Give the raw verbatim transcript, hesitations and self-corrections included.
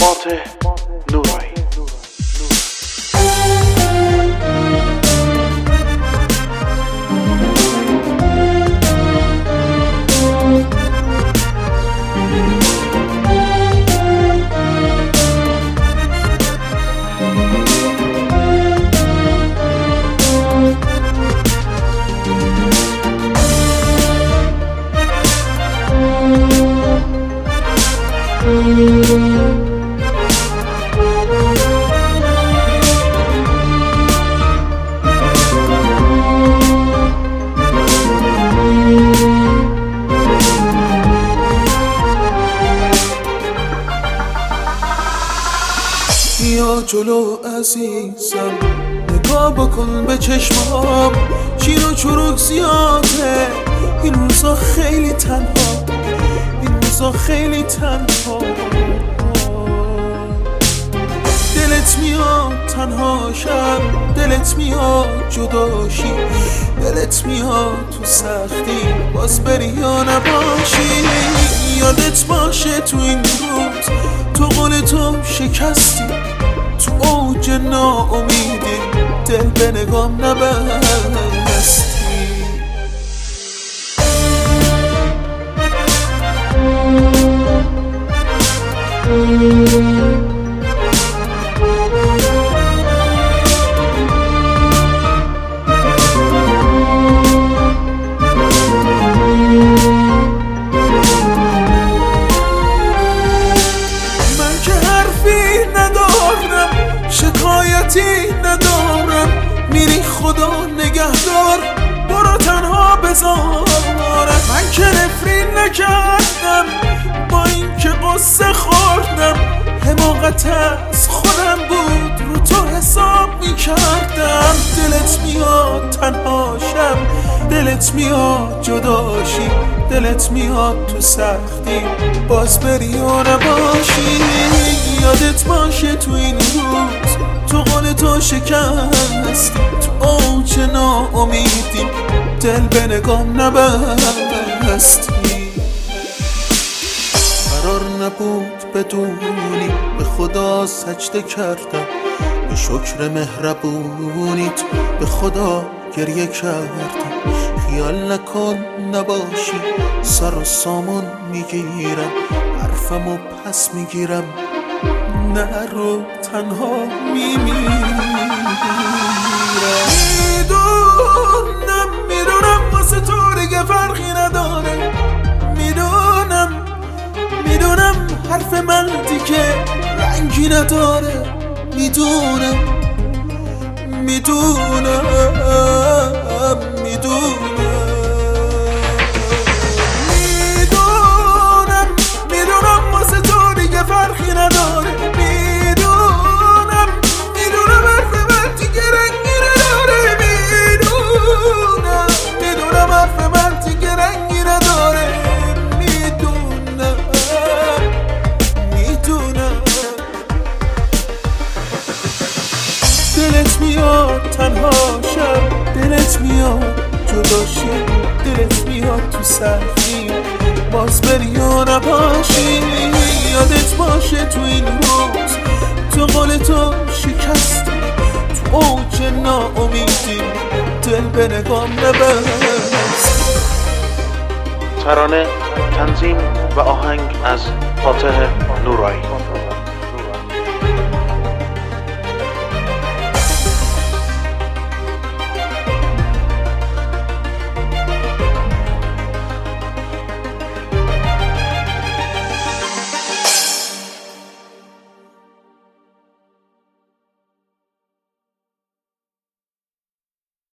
فاتح نورایی. بیا جلو عزیزم، نگاه بکن به چشمام، شیر و چروک زیاده این روزا، خیلی تنها این روزا خیلی تنها. دلت میاد تنها شم، دلت میاد جداشی، دلت میاد تو سختی باز بری یا نباشی. یادت باشه تو این روز تو قول تو شکستی، تو اوج ناامیدی دل به نگام نبستی. شکایتی ندارم، میری خدا نگهدار، برو تنها بذارم. من که نفرین نکردم، با این که قصه خوردم، حماقت از خودم بود، رو تو حساب میکردم. دلت میاد تنها شم، دلت میاد جداشی، دلت میاد تو سختی باز بری و نباشی. یادت باشه تو این روز تو قول تو شکستی، تو اوج ناامیدی دل به نگام نبستی. قرار نبود بدونی به خدا سجده کردم، به شکر مهربونیت به خدا گریه کردم. خیال نکن نباشی، سر و سامان میگیرم، حرفمو پس میگیرم، نه رو تنها میمیرم. میدونم میدونم واسه تو دیگه فرقی نداره، میدونم میدونم حرف من دیگه رنگی نداره، میدونم میدونم میدونم میدونم میدونم واسه تو دیگه فرقی نداره، میدونم میدونم حرف من دیگه رنگی نداره، میدونم میدونم حرف من دیگه رنگی نداره، میدونم میدونم. دلت میاد تنها شم، دلت میاد جداشی، دلت میاد تو سختی باز بری یا نباشی. یادت باشه تو این روز تو قول تو شکستی، تو اوج ناامیدی دل به نگام نبستی. ترانه، تنظیم و آهنگ از فاتح نورایی.